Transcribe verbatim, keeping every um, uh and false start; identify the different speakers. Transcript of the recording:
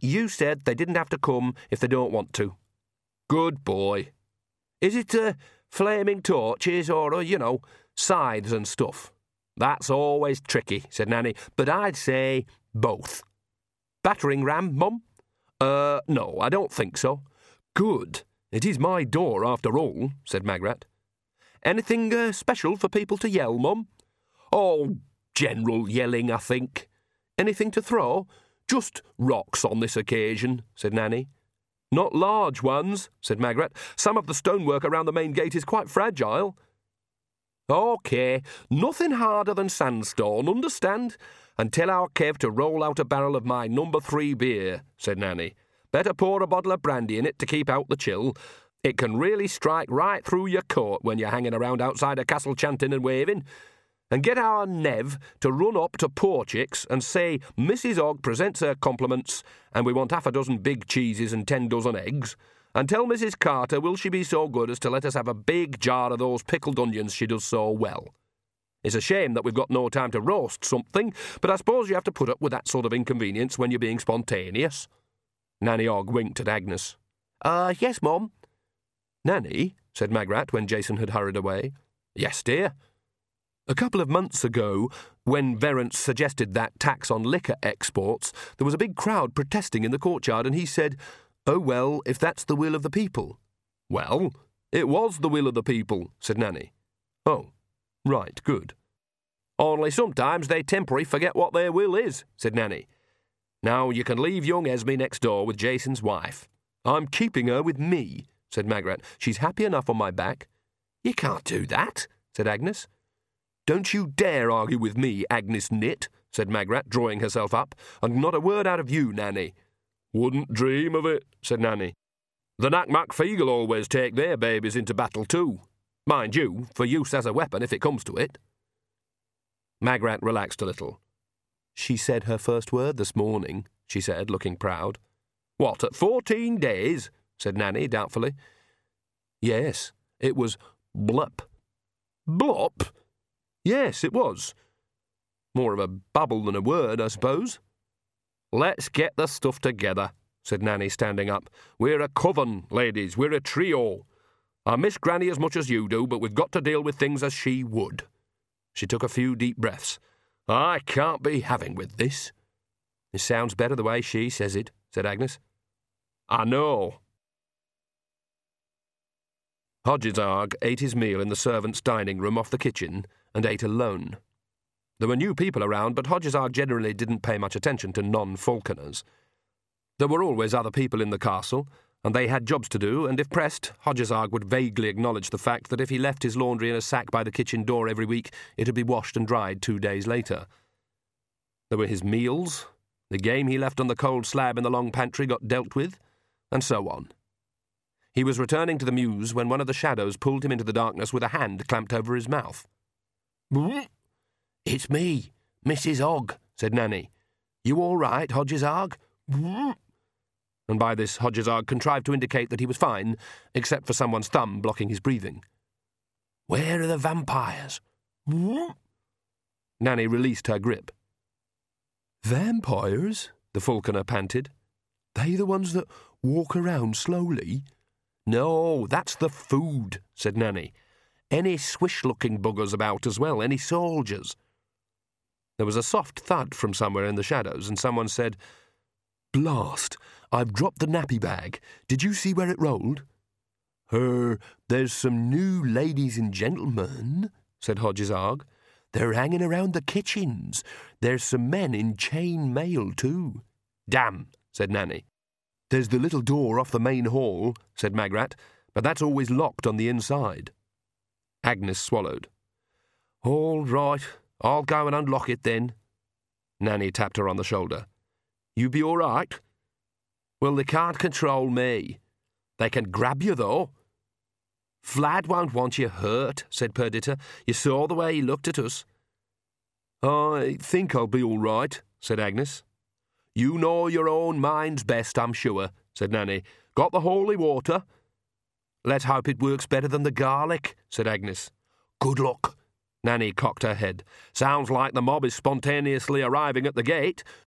Speaker 1: you said they didn't have to come if they don't want to. Good boy. Is it, uh, flaming torches or, uh, you know, scythes and stuff? That's always tricky, said Nanny, but I'd say both. Battering ram, Mum? Uh, no, I don't think so. Good. It is my door, after all, said Magrat. Anything uh, special for people to yell, Mum? Oh, general yelling, I think. Anything to throw? Just rocks on this occasion, said Nanny. Not large ones, said Magrat. Some of the stonework around the main gate is quite fragile. OK, nothing harder than sandstone, understand? And tell our Kev to roll out a barrel of my number three beer, said Nanny. Better pour a bottle of brandy in it to keep out the chill. It can really strike right through your coat when you're hanging around outside a castle chanting and waving. And get our Nev to run up to Porchicks and say Missus Ogg presents her compliments and we want half a dozen big cheeses and ten dozen eggs. And tell Missus Carter will she be so good as to let us have a big jar of those pickled onions she does so well. It's a shame that we've got no time to roast something, but I suppose you have to put up with that sort of inconvenience when you're being spontaneous. Nanny Ogg winked at Agnes. Uh, yes, Mum. Nanny, said Magrat when Jason had hurried away. Yes, dear. A couple of months ago, when Verence suggested that tax on liquor exports, there was a big crowd protesting in the courtyard, and he said, "Oh, well, if that's the will of the people." Well, it was the will of the people, said Nanny. Oh, right, good. Only sometimes they temporarily forget what their will is, said Nanny. Now you can leave young Esme next door with Jason's wife. I'm keeping her with me, said Magrat. She's happy enough on my back. You can't do that, said Agnes. Don't you dare argue with me, Agnes Nit, said Magrat, drawing herself up, and not a word out of you, Nanny. Wouldn't dream of it, said Nanny. The Nakmak Feegle always take their babies into battle too. Mind you, for use as a weapon if it comes to it. Magrat relaxed a little. She said her first word this morning, she said, looking proud. What, at fourteen days? Said Nanny doubtfully. Yes, it was blup. Blup? Yes, it was. More of a babble than a word, I suppose. Let's get the stuff together, said Nanny, standing up. We're a coven, ladies, we're a trio. I miss Granny as much as you do, but we've got to deal with things as she would. She took a few deep breaths. I can't be having with this. It sounds better the way she says it, said Agnes. I know. Hodges Arg ate his meal in the servants' dining room off the kitchen and ate alone. There were new people around, but Hodges Arg generally didn't pay much attention to non-Falconers. There were always other people in the castle, and they had jobs to do, and if pressed, Hodges Arg would vaguely acknowledge the fact that if he left his laundry in a sack by the kitchen door every week, it would be washed and dried two days later. There were his meals, the game he left on the cold slab in the long pantry got dealt with, and so on. He was returning to the mews when one of the shadows pulled him into the darkness with a hand clamped over his mouth. It's me, Missus Ogg, said Nanny. You all right, Hodges Arg? And by this Hodges Arg contrived to indicate that he was fine, except for someone's thumb blocking his breathing. Where are the vampires? Nanny released her grip. Vampires? The falconer panted. They the ones that walk around slowly? No, that's the food, said Nanny. Any swish-looking buggers about as well, any soldiers. There was a soft thud from somewhere in the shadows, and someone said, Blast, I've dropped the nappy bag. Did you see where it rolled? Er, there's some new ladies and gentlemen, said Hodges Arg. They're hanging around the kitchens. There's some men in chain mail, too. Damn, said Nanny. There's the little door off the main hall, said Magrat, but that's always locked on the inside. Agnes swallowed. All right, I'll go and unlock it then. Nanny tapped her on the shoulder. You be all right? Well, they can't control me. They can grab you, though. Vlad won't want you hurt, said Perdita. You saw the way he looked at us. I think I'll be all right, said Agnes. You know your own mind's best, I'm sure, said Nanny. Got the holy water? Let's hope it works better than the garlic, said Agnes. Good luck. Nanny cocked her head. Sounds like the mob is spontaneously arriving at the gate.